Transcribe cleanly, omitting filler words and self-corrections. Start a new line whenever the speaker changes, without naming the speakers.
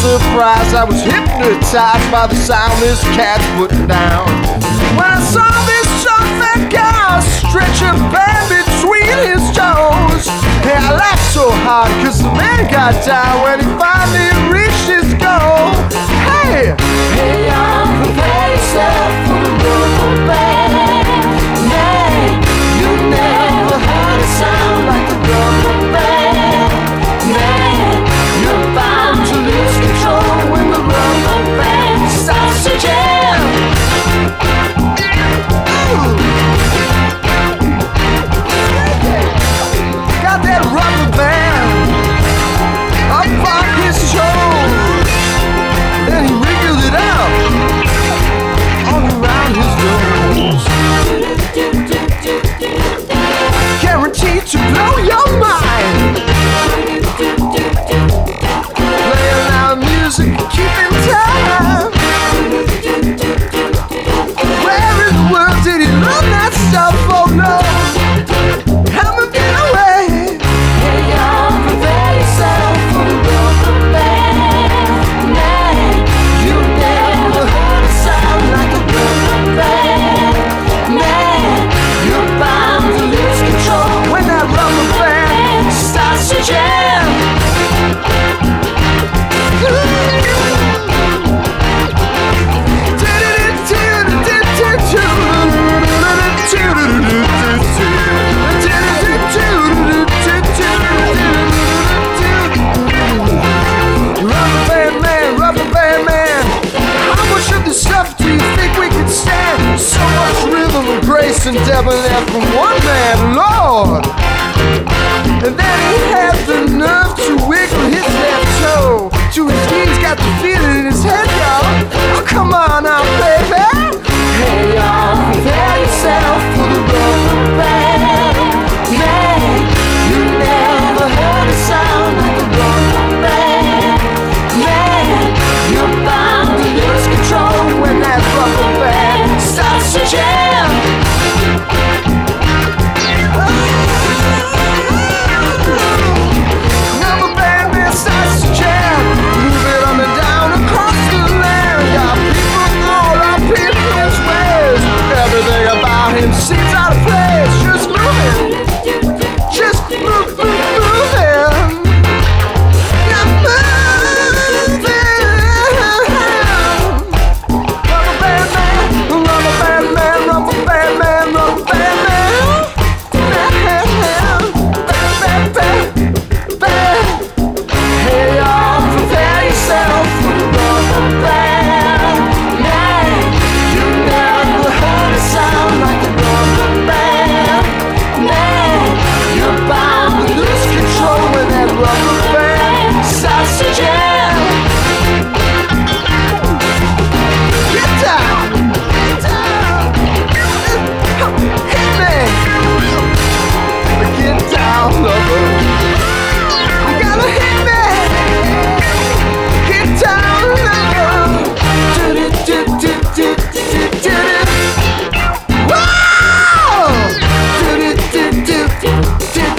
surprise, I was hypnotized by the sound this cat put down. When I saw this fat guy stretch a band between his toes, hey, I laughed so hard cause the man got down when he finally reached his goal. Hey!
Hey, y'all, prepare yourself for the rubber band. Man, you never heard a sound like the rubber band. Man, you're bound to lose control when the rubber band starts to jam.
Got that rubber band up on his shoulder, then he wriggled it out all around his nose. Guaranteed to blow your mind. Playing loud music, keeping time. Where in the world did he learn that stuff? Oh no, haven't been away.
Hey, y'all, prepare yourself for the rubber band. Man, you never heard a sound like a rubber band. Man, you're bound to lose control
When that rubber band
starts to jam.
Rubber band man, how much of this stuff do you think we can stand? So much rhythm and grace and debonair from one man, Lord. And then he had the nerve to wiggle his left toe to his knees, got the feeling in his head, y'all. Oh, come on now, baby.
Hey, y'all, prepare yourself for the rubber band. Man, you never heard a sound like a rubber band. Man, you're bound to lose control
When that rubber band
starts to jam.
rubber band man starts to jam, move it up and down across the land. Got people all up in his ways. Everything about him seems out of place. Just moving, just moving. Yeah, moving. Rubber band man, rubber band man, rubber band man, rubber band man.
Hey, y'all, prepare yourself for the rubber band. Man, you never heard a sound like a rubber band. Man, you're bound to lose control when that rubber band starts to jam.
Get down, hit me. Get down, lover. You gotta hit me. Get down, lover. Whoa!